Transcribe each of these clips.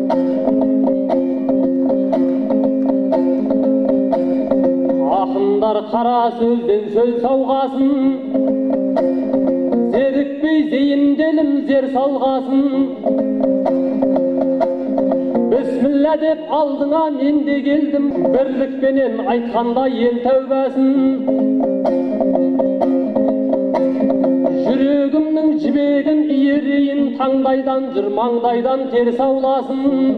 Ақындар қара сөзден сөз сауғасын, зерікпей зейінделім зер салғасын. Бісміллә деп алдыңа мен де келдім, бірлікпенен айтқанда ел тәубәсін. Жүрегімнің жібегін иірейін, таңдайдан жүр маңдайдан тер сауласын.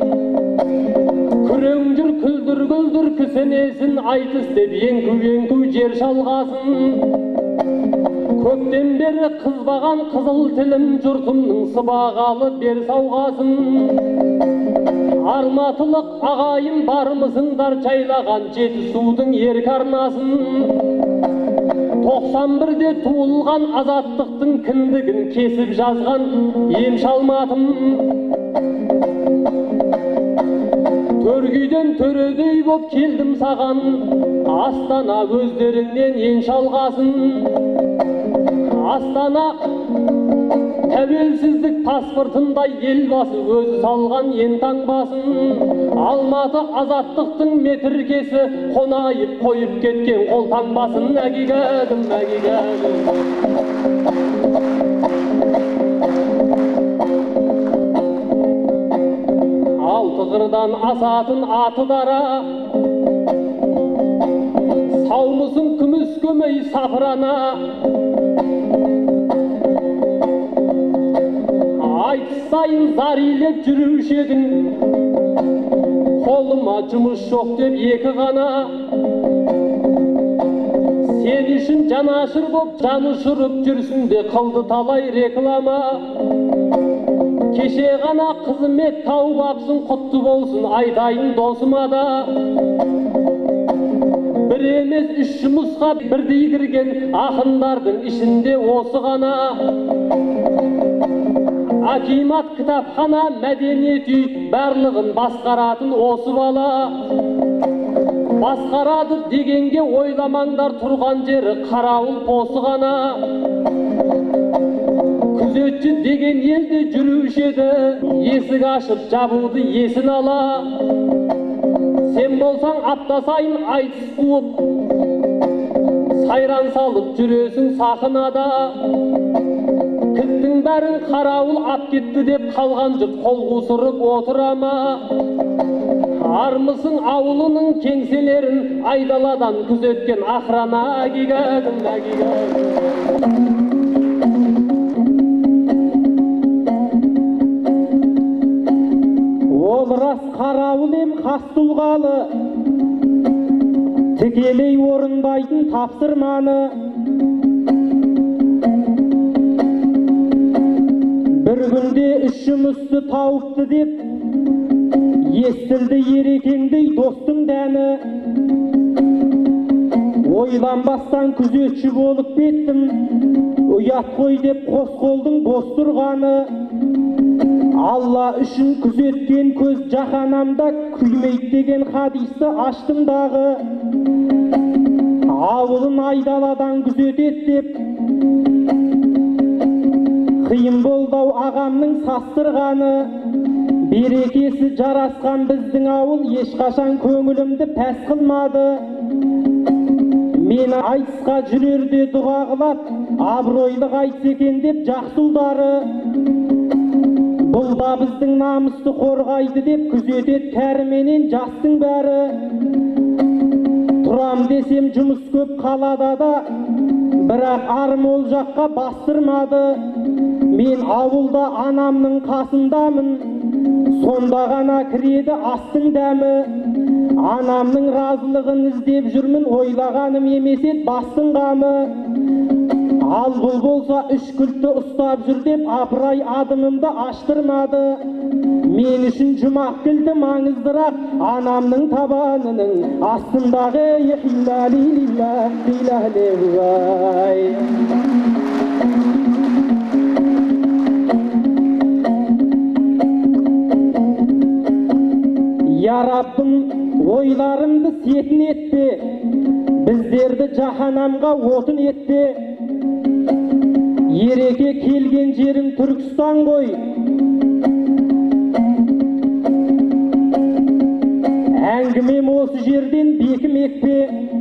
Күрең жүр күлдір кісінесін, айтыс деп еңку жер шалғасын. Көптен бері қызбаған қызыл тілім, жұртымның сыбағалы бер сауғасын. Арматылық ағайын бармысыңдар, жайлаған жеті судың ерк арнасын. 91-де туылған азаттықтың кіндігін кесіп жазған ем шалматым. Төргүйден төредей боп келдім саған, Астана өздеріңнен ен шалғасын. Астана тәуелсіздік паспортындай елбасы өзі салған ен таңбасын. Алматы азаттықтың метіркесі, қонайып қойып кеткен қолтаңбасын. Әгигәдім, әгигәдім. Алты қырдан асатын аты дара, саумысың күміс көмей сапырана. Айтыс сайын зар илеп жүруші едің, қолыма жұмыс жоқ деп екі ғана. Сен үшін жанашыр боп жан ұшырып жүрсін де, қылды талай реклама. Кеше ғана қызмет тауып апсың, құтты болсын айтайын досыма да. Бір емес үш жұмысқа бірдей кірген ақындардың ішінде осы ғана. Акимат кітапхана, мәдениет үй, барлығын басқаратын осы бала. Басқарады дегенге ойламаңдар, тұрған жері қарауыл посы ғана. Күзетші деген елде жүруші еді, есік ашып жабуды есін ала. Сен болсаң апта сайын айтыс қуып, сайран салып жүресің сақынада. Кілттің бәрін қарауыл ап кетті деп қалған жұрт қол қусырып отырама. Армысың ауылының кеңселерін айдаладан күзеткен охрана. Әгигәдім, әгигәдім. Ол рас қарауыл ем қас тұлғалы, тікелей орындайтын тапсырманы. Бір күнде үш жұмысты тауыпты деп естілді ерекеңдей достың дәні. Ойланбастан күзетші болып кеттім, ұят қой деп қос қолдың бос тұрғаны. Алла үшін күзеткен көз жаһанамда күймейді деген хадисті аштым дағы. Ауылын айдаладан күзетет деп қиын болдау ағамның састырғаны. Берекесі жарасқан біздің ауыл ешқашан көңілімді пәс қылмады. Мені айтысқа жүрерде дұға қылап, абыройлы қайтыс екен деп жақсы ұлдары. Бұл да біздің намысты қорғайды деп күзетет кәріменен жастың бәрі. Тұрам десем жұмыс көп қалада да, бірақ арым ол жаққа бастырмады. Мен ауылда анамның қасындамын, сонда ғана кіреді астың дәмі. Анамның разылығын іздеп жүрмін, ойлағаным емес ет бастың қамы. Ал бұл болса үш күлті ұстап жүр деп апырай адымымды аштырмады. Мен үшін жұмақ кілті маңыздырақ, анамның табанының астындағы Я Раббым, ойларымды сетін етпе, біздерді жаһанамға отын етпе. Ереке келген жерің Түркістан ғой, жерден Бекі Мекке,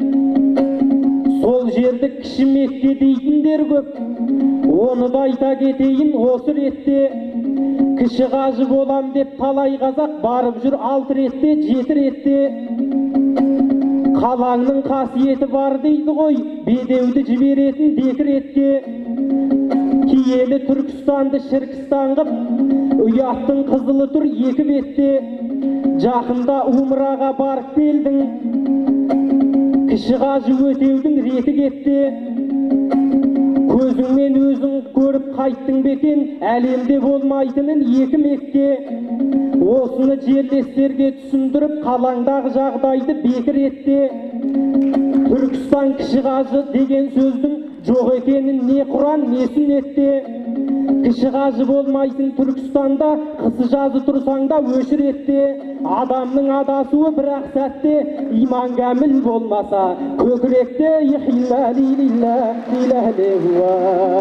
сол жерді Кіші Мекке дейтіндер көп. Оны да айта кетейін осы ретте. Кіші қажы болам деп талай қазақ барып жүр 6 ретте, 7 ретте. Қалаңның қасиеті бар дейді ғой, бедеуді жіберетін декретке. Киелі Түркістанды Шіркістан қып, ұяттың қызылы тұр 2 бетте. Жақында умраға барып келдің, Кіші қажы өтеудің реті кетті. Көзіңмен өзің көріп қайттың бекен, әлемде болмайтынын 2 Мекке. Осыны жерлестерге түсіндіріп, қалаңдағы жағдайды бекер етті. Түркістан Кіші қажы деген сөздің жоқ екенін не Құран, не сүннетте. Кіші қажы болмайтын Түркістанда, қысы жазы тұрсаңда өшіретте. Адамның адасуы бірақ сәтте, иман кәміл болмаса, көкіректе ихилла лилилла иләлеуа.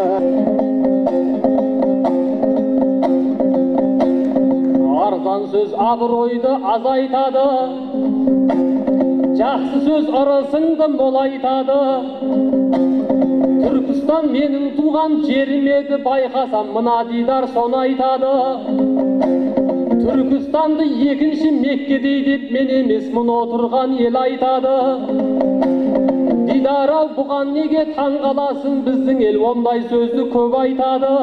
Арзан сөз абыройды азайтады, жақсы сөз ырысыңды молайтады. Түркістан менің туған жерім еді, байқасам мына дидар соны айтады. Түркістанды екінші Мекке деп мен емес, мұны отырған ел айтады. Дидар-ау, бұған неге таң қаласың, біздің ел ондай сөзді көп айтады.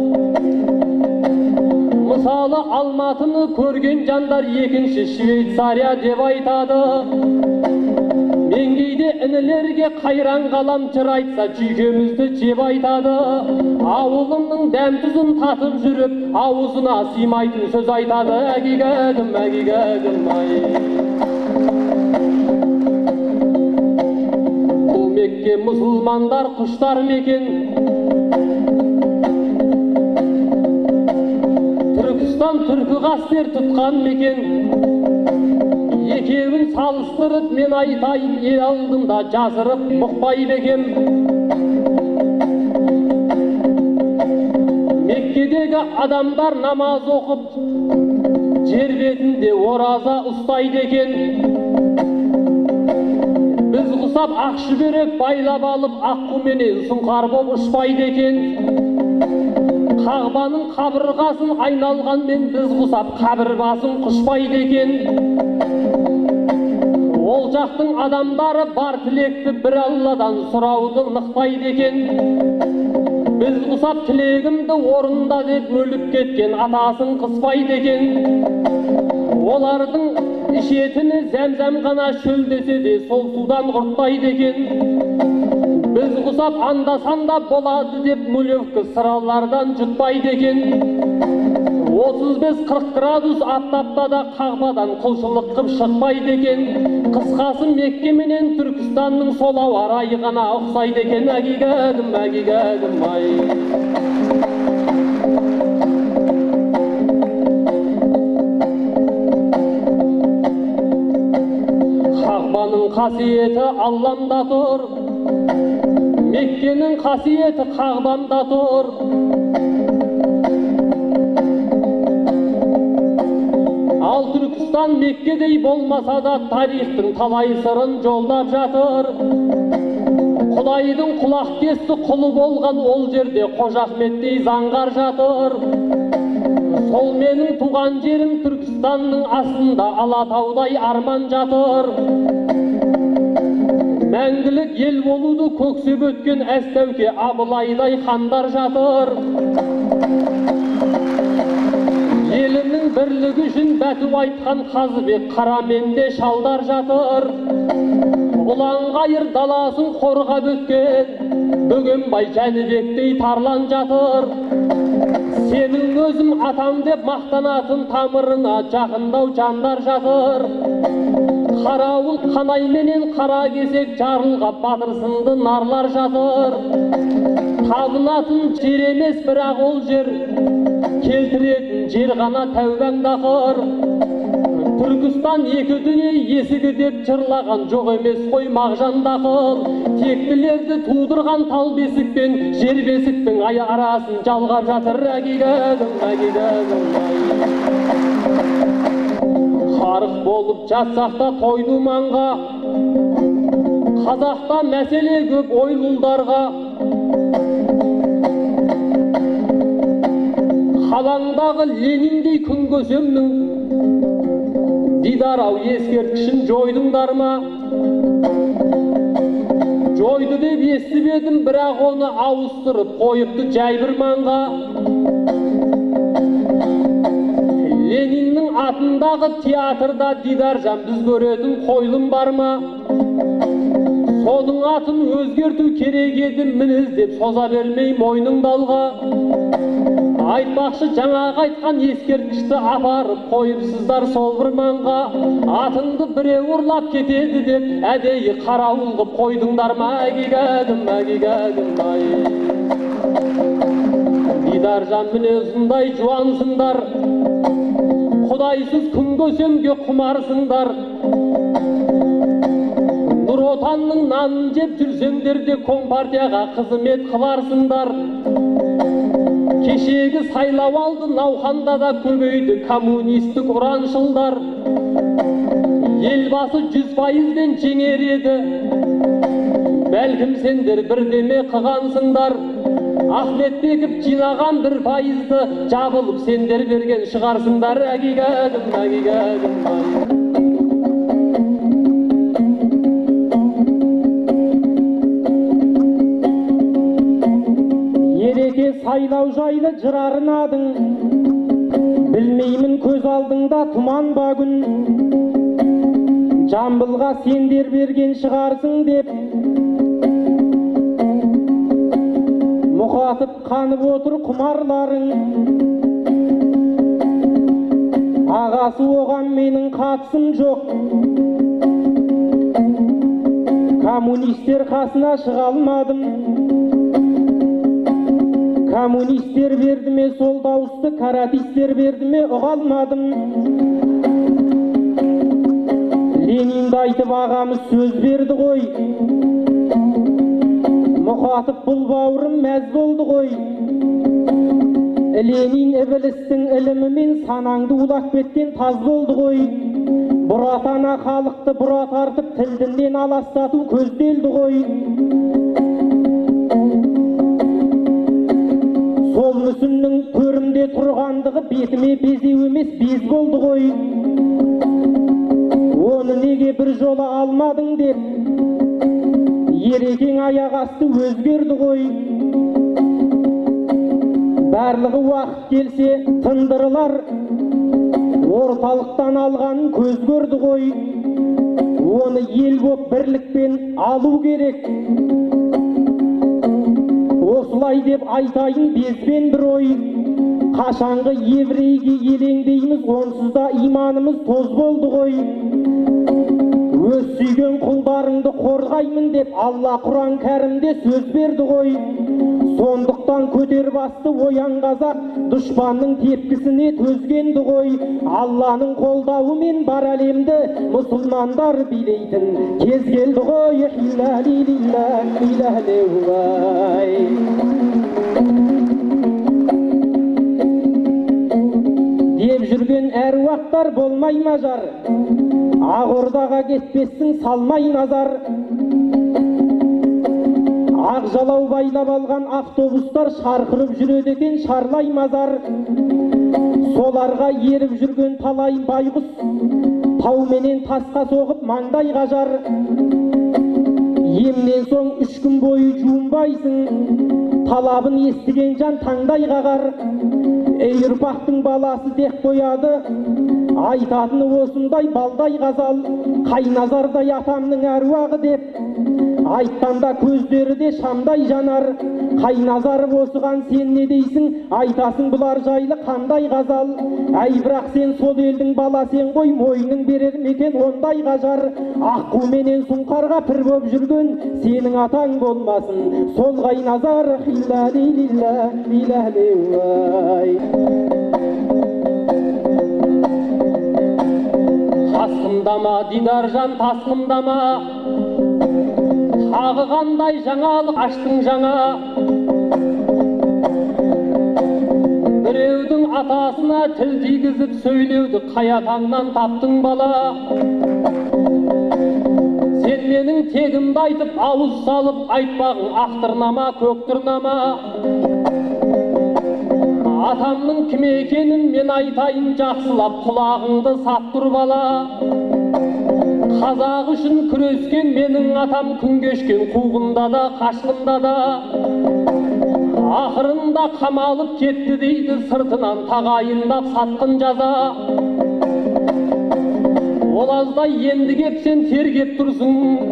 Мысалы Алматыны көрген жандар екінші Швейцария деп айтады. Мен кейде інілерге қайран қалам, жыр айтса жүйкемізді жеп айтады. Ауылымның дәм-тұзын татып жүріп, аузына сыймайтын сөз айтады. Әгигәдім, әгигәдім ай. Бұл Мекке мұсылмандар құштар мекен. Түркістан түркі қастер тұтқан мекен. Екеуін салыстырып мен айтайын, ел алдында жасырып бұқпайды екем. Меккедегі адамдар намаз оқып, жер бетінде ораза ұстайды екен. Біз құсап ақшы берек байлап алып, аққуменен сұңқар боп ұшпайды екен. Қағбаның қабырғасын айналғанмен біз құсап қабір басын құшпайды екен. Ол жақтың адамдары бар тілекті бір Алладан сұрауды нықтайды екен. Біз құсап тілегімді орында деп өліп кеткен атасын қыспайды екен. Олардың ішетіні зәм-зәм ғана, шөлдесе де сол судан құртпайды екен. Біз құсап анда-санда болады деп мүлевкі сыралардан жұтпайды екен. 35-40 градус аптапта да Қағбадан құлшылық қып шықпайды екен. Қысқасы Мекке менен Түркістанның сол ауа райы ғана ұқсайды екен. Әгигәдім, әгигәдім ай. Қағбаның қасиеті Алламда тұр, Меккенің қасиеті Қағбамда тұр. Ал Түркістан Меккедей болмаса да тарихтың талай сырын жолдап жатыр. Құдайдың құлақ кесті құлы болған ол жерде Қожа Ахметтей заңғар жатыр. Сол менің туған жерім Түркістанның астында Алатаудай арман жатыр. Мәңгілік ел болуды көксеп өткен әстәуке Абылайдай хандар жатыр. Елінің бірлігі үшін бәту айтқан Қазыбек Қараменде шалдар жатыр. Ұланғайыр даласын қорғап өткен Бөгенбай Жәнібектей тарлан жатыр. Сенің өзім атам деп мақтанатын тамырына жақындау жандар жатыр. Қарауыл қанайменен қара кесек жарылғап батырсынды нарлар жатыр. Табынатын жер емес бірақ ол жер, келтіретін жер ғана тәубәң дақыр. Түркістан екі дүние есігі деп жырлаған жоқ емес қой мағжан дақыл. Тектілерді тудырған тал бесік пен жер бесіктің арасын жалғап жатыр. Әгигәдім, әгигәдім ай. Қарық болып жатсақ та тойды маңға, қазақта мәселе көп ойлылдарға. Қалаңдағы Лениндей күн көсемнің Дидар-ау ескерткішін жойдыңдар ма? Жойды деп естіп едім, бірақ оны ауыстырып қойыпты жай бір маңға. Лениннің атындағы театрда Дидаржан біз көретін қойылым бар ма? Соның атын өзгерту керек еді, мініз деп соза бермей мойныңды алға. Айтпақшы жаңағы айтқан ескерткішті апарып қойыпсыздар сол бір маңға. Атыңды біреу ұрлап кетеді деп әдейі қарауыл қып қойдыңдар ма? Әгигәдім, әгигәдім, ай. Дидаржан мінезіңдай жуансыңдар, құдайсыз күн көсемге құмарсыңдар. Нұр Отанның нанын жеп жүрсеңдер де Компартияға қызмет қыларсыңдар. Кешегі сайлау алды науқанда да көбейді коммунистік ұраншылдар. Елбасы 100%-ден жеңер еді, бәлкім сендер бірдеме қығансыңдар. Ахметбеков жинаған 1%-ды жабылып сендер берген шығарсыңдар. Әгигәдім, әгигәдім, ай. Сайлау жайлы жыр арнадың, білмеймін көз алдыңда тұман ба күн. Жамбылға сендер берген шығарсың деп мұқатып қанып отыр құмарларың. Ағасы оған менің қатысым жоқ, коммунистер қасына шыға алмадым. Коммунистер берді ме сол дауысты, каратистер берді ме ұға алмадым. Ленинді айтып ағамыз сөз берді ғой, мұқатып бұл бауырым мәз болды ғой. Ленин ібілістің ілімімен санаңды улап кеткен таз болды ғой. Бұрат ана халықты бұрат артып тілдінен аластату көзделді ғой. Сол мүсіннің көрімде тұрғандығы бетіме безеу емес без болды ғой. Оны неге бір жолы алмадың деп ерекең аяқ асты өзгерді ғой. Барлығы уақыт келсе тындырылар, орталықтан алғанын көз көрді ғой. Оны ел боп бірлікпен алу керек. Осылай деп айтайын безбен бір ой, қашанғы еврейге елеңдейміз, онсыз да иманымыз тоз болды ғой. Өз сүйген құлдарыңды қорғаймын деп Алла Құран кәрімде сөз берді ғой. Сондықтан көтер басты оян қазақ, дұшпанның тепкісіне төзгенді ғой. Алланың қолдауымен бар әлемді мұсылмандар билейтін кез келді ғой. Деп жүрген әруақтар болмай мажар, Ақ-Ордаға кетпессің салмай назар. Ақ жалау байлап алған автобустар шарқырып жүреді екен шарлай мазар. Соларға еріп жүрген талай байғұс тау менен тасқа соғып маңдай қажар. Емнен соң 3 күн бойы жуынбайсың, талабын естіген жан таңдай қағар. Ей ұрпақтың баласы дек қояды, айтатыны осындай балдай қазал. Қайназардай атамның әруағы деп айтқанда көздері де шамдай жанар. Қайназар осыған сен не дейсің, айтасың бұлар жайлы қандай қазал. Әй бірақ сен сол елдің баласен ғой, мойның берер мекен ондай қажар. Аққу менен сұңқарға пір боп жүрген сенің атаң болмасын сол Қайназар. Тасқындама Дидаржан, тасқындама, тағы қандай жаңалық аштың жаңа. Біреудің атасына тіл тигізіп сөйлеуді қая таңнан таптың бала. Сен менің тегімді айтып, ауыз салып, айтпағың ақтырнама, көктірнама. Атамның кім екенін мен айтайын жақсылап, құлағыңды сап тұр бала. Қазақ үшін күрескен менің атам, күн кешкен қуғында да, қашқында да. Ақырында қамалып кетті дейді, сыртынан тағайындап сатқын жаза. Олаздай енді кепсен тергеп тұрсың,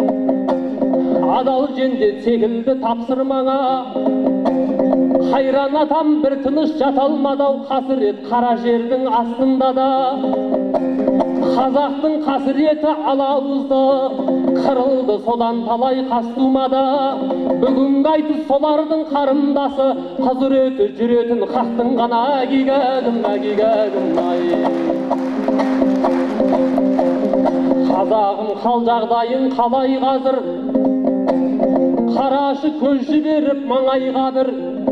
адал жендет секілді тапсырмаңа. Қайран атам бір тыныш жата алмадау, қасірет қара жердің астында да. Қазақтың қасіреті алауызды, қырылды содан талай қастумада. Бүгінгі айтыс солардың қарындасы, құзыреті жүретін қақтың ғана әгигәгім, әгигәгім ай. Қазағым қал жағдайың қалай қазір, қарашы көз жіберіп маңайға бір.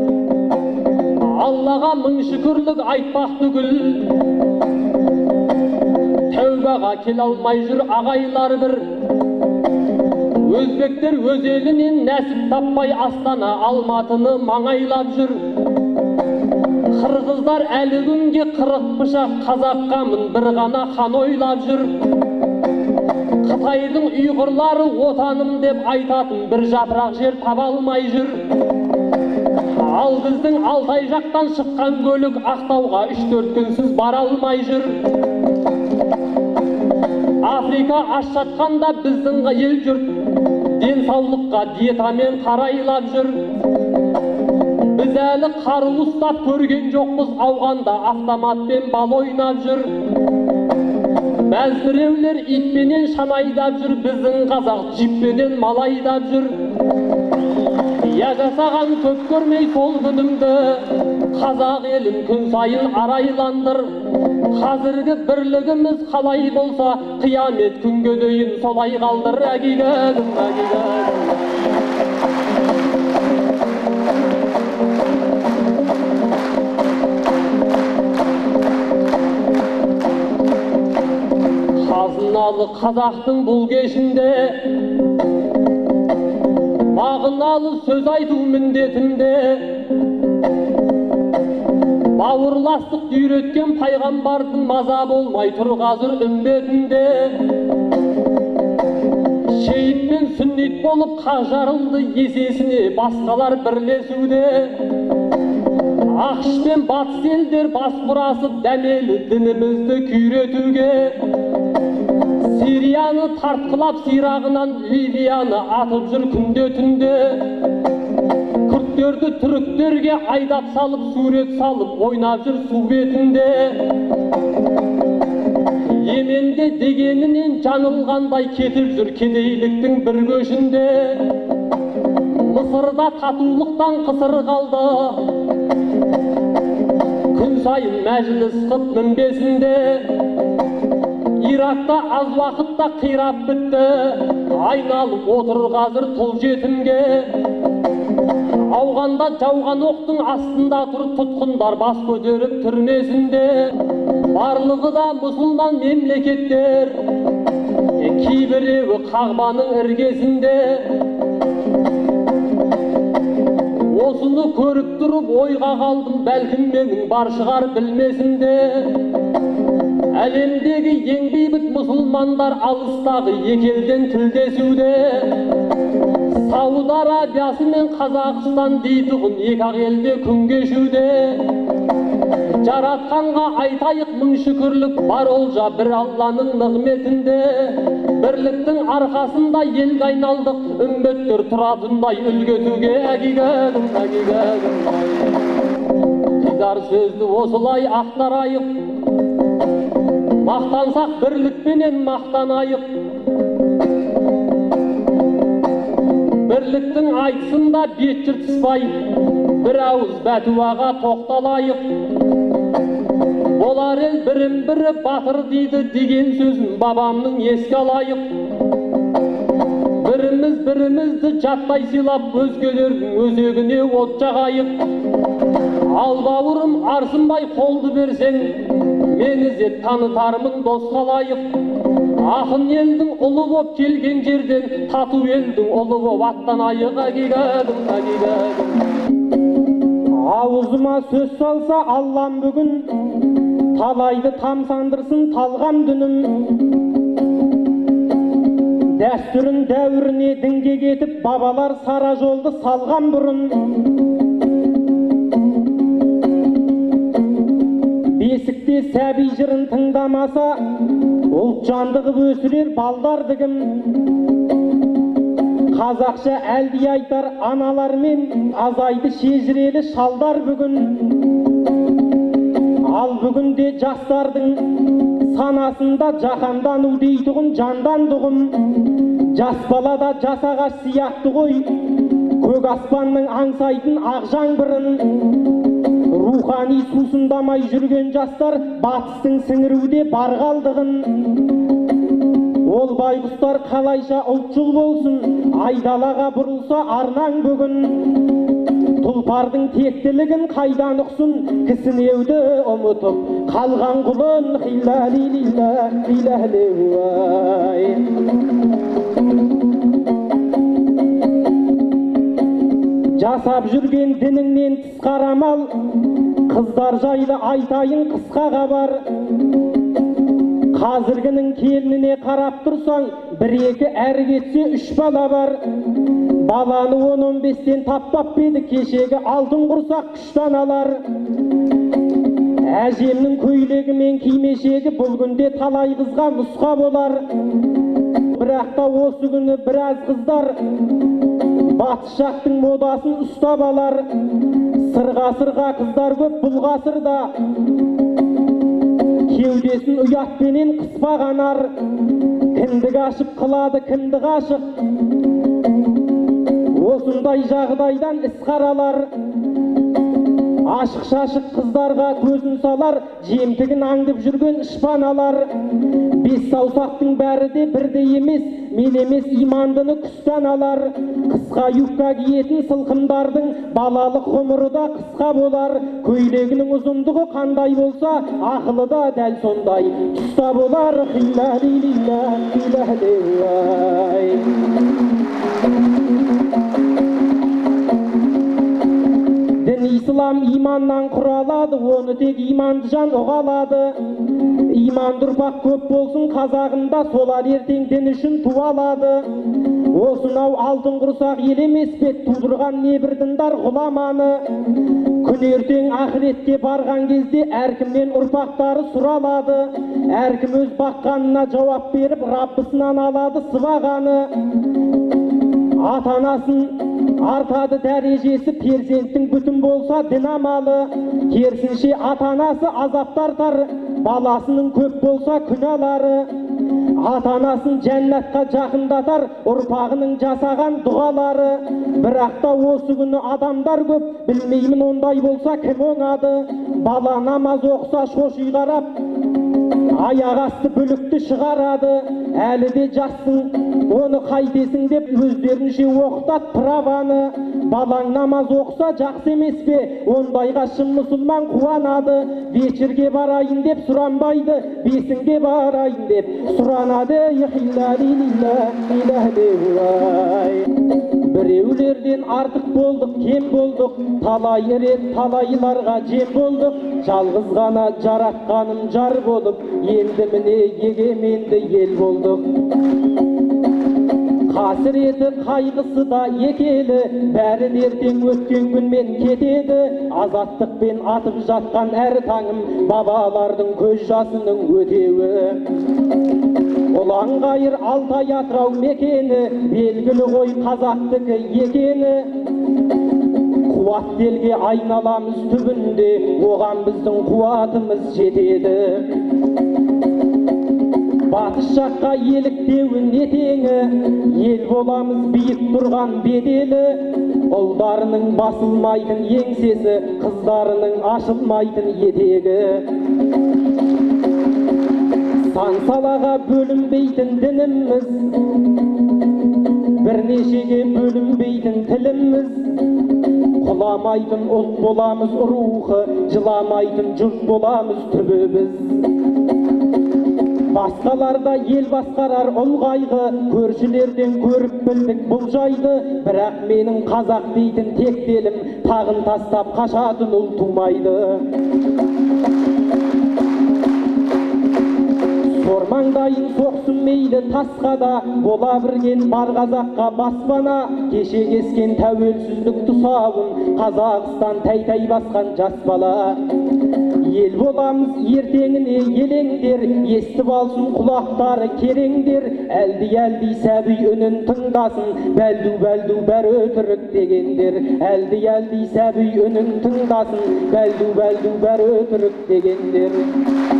Аллаға мың шүкірлік айтпақ түгіл, тәубаға келе алмай жүр ағайлар бір. Өзбектер өз елінен нәсіп таппай Астана Алматыны маңайлап жүр. Қырғыздар әлі күнге қырық пышақ, қазаққа мың бір ғана хан ойлап жүр. Қытайдың ұйғырлары отаным деп айтатын бір жапырақ жер таба алмай жүр. Ал біздің Алтай жақтан шыққан көлік Ақтауға 3-4 күнсіз бара алмай жүр. Африка аш жатқанда біздің ел жұрт денсаулыққа диетамен қарайлап жүр. Біз әлі қару ұстап көрген жоқпыз, ауғанда автоматпен бал ойнап жүр. Мәзбіреулер итпенен шанайдап жүр, біздің қазақ джиппенен малайдап жүр. Я жасаған көп көрмей сол күнімді, қазақ елін күн сайын арайландыр. Қазіргі бірлігіміз қалай болса, қиямет күнге дейін солай қалдыр, әгигәгім, әгигәгім. Қазыналы қазақтың бұл кешінде мағыналы сөз айту міндетінде. Бауырластық үйреткен пайғамбардың маза болмай тұр қазір үмбетінде. Шейіт пен сүннит болып қақ жарылды есесіне басқалар бірлесуде. Ақш пен батыс елдер бас бұрасып дәмелі дінімізді күйретуге. Сирияны тартқылап сирағынан Ливияны атып жүр күнде түнде. Күрттерді түріктерге айдап салып, сурет салып ойнап жүр су бетінде. Еменде дегенінен жаңылғандай кетіп жүр кедейліктің бір көшінде. Мысырда татулықтан қысыр қалды, күн сайын мәжіліс қып мінбесінде. Иракта аз уақытта қирап бітті, айналып отыр қазір тұл жетімге. Ауғанда жауған оқтың астында тұр тұтқындар бас көтеріп түрмесінде. Барлығы да мұсылман мемлекеттер, кейбіреуі қағбаның іргесінде. Осыны көріп тұрып ойға қалдым, бәлкім менің бар шығар білмесінде. Әлемдегі ең бейбіт мұсылмандар алыстағы екі елден тілдесуде. Сауд Арабиясы мен Қазақстан дейтұғын екі-ақ елде күн кешуде. Жаратқанға айтайық мың шүкірлік, бар олжа бір Алланың нығметінде. Бірліктің арқасында елге айналдық, үмбеттер тұратындай үлгетуге, әгигәгім, әгигәгім. Дидар сөзді осылай ақтарайық, мақтансақ бірлікпенен мақтанайық. Бірліктің айтысында бет жыртыспай, бір ауыз бәтуаға тоқталайық. Болар ел бірін-бірі батыр дейді деген сөзін бабамның еске алайық. Біріміз бірімізді жаттай сыйлап, өзгелердің өзегіне от жағайық. Ал бауырым арсынбай қолды берсең, мен ізет танытармын досқа лайық. Ақын елдің ұлы боп келген жерден, тату елдің ұлы боп аттан айыға кегадым. Аузыма сөз салса Аллам бүгін, талайды тамсандырсын талғам дүнім. Дәстүрін дәуіріне дінге кетіп, бабалар сара жолды салған бұрын. Бесікте сәби жырын тыңдамаса, ұлт жандығып өсірер балдарды кім? Қазақша әлди айтар аналар мен, азайды шежірелі шалдар бүгін. Ал бүгінде жастардың санасында жаһандану дейтұғын жандандығым. Жас балада жасағаш сияқты ғой, көк аспанның аңсайтын ақ жаңбырын. Рухани сусындамай жүрген жастар батыстың сіңіруде бар қалдығын. Ол байғұстар қалайша ұлтшыл болсын, айдалаға бұрылса арнаң бүгін. Тұлпардың тектілігін қайдан ұқсын, кісінеуді ұмытып қалған құлын. Жасап жүрген дініңнен тыс қарамал, қыздар жайлы айтайын қысқа хабар. Қазіргінің келініне қарап тұрсаң, бір-екі әрі кетсе үш бала бар. Баланы 10-15-тен таппап беді, кешегі алтын құрсақ күштан алар. Әжемнің көйлегі мен кимешегі бұл күнде талай қызға нұсқа болар. Бірақ та осы күні біраз қыздар батыс жақтың модасын ұстап алар. Сырға қыздар көп бұл ғасырда, кеудесін ұятпенен қыспаған ар. Кіндік ашып қылады кімді ғашық, осындай жағдайдан іс қаралар. Ашық-шашық қыздарға көзін салар, жемтігін аңдып жүрген ішпаналар. Бес саусақтың бәрі де бірдей емес, мен емес имандыны күстен алар. Қысқа юбка киетін сылқымдардың балалық ғұмыры да қысқа болар. Көйлегінің ұзындығы қандай болса, ақылы да дәл сондай тұста болар. Дін ислам иманнан құралады, оны тек иманды жан ұғалады. Иманды ұрпақ көп болсын қазағында, солар ертең дін үшін туалады. Осынау алтын құрсақ ел емес пе, тудырған небір діндар ғұламаны. Күн ертең ақыретке барған кезде әркімнен ұрпақтары сұралады. Әркім өз баққанына жауап беріп, Раббысынан алады сыбағаны. Ата-анасын артады дәрежесі, перзенттің бүтін болса дін амалы. Керісінше ата-анасы азап тартар, баласының көп болса күнәлары. Ата-анасын жәннатқа жақындатар, ұрпағының жасаған дұғалары. Бірақ та осы күні адамдар көп, білмеймін ондай болса кім оңады. Бала намаз оқса шоши қарап, аяқ асты бүлікті шығарады. Әлі де жассың, оны қайтесің деп өздерінше оқытат праваны. Балаң намаз оқса жақсы емес пе, ондайға шын мұсылман қуанады. Вечерге барайын деп сұранбайды, бесінге барайын деп сұранады. Біреулерден артық болдық, кем болдық, талай рет талайларға жем болдық. Жалғыз ғана жаратқаным жар болып, енді міне егеменді ел болдық. Қасіреті қайғысы да екелі, бәрі ертең өткен күнмен кетеді. Азаттықпен атып жатқан әр таңым, бабалардың көз жасының өтеуі. Ұланғайыр Алтай Атырау мекені, белгілі ғой қазақтікі екені. Қуат елге айналамыз түбінде, оған біздің қуатымыз жетеді. Батыс жаққа еліктеуін етеңі, ел боламыз биік тұрған беделі. Ұлдарының басылмайтын еңсесі, қыздарының ашылмайтын етегі. Сан салаға бөлінбейтін дініміз, бірнешеге бөлінбейтін тіліміз, құламайтын ұлт боламыз рухы, жыламайтын жұрт боламыз түбі біз. Басқаларда ел басқарар ұл қайғы, көршілерден көріп білдік бұл жайды, бірақ менің қазақ дейтін тек белім, тағын тастап қашатын ұл тумайды. Сормаңдайын соқсын мейлі тасқа да, бола бірген бар қазаққа баспана, кеше кескен тәуелсіздік тұсауын, Қазақстан тәй-тәй басқан жас бала. Ел боламыз ертеңіне елеңдер, естіп алсын құлақтары кереңдер, әлді-әлді сәби үнін тыңдасын, бәлду-бәлду бәрі өтірік дегендер. Әлді-әлді сәби үнін тыңдасын, бәлду-бәлду бәрі өтірік дегендер.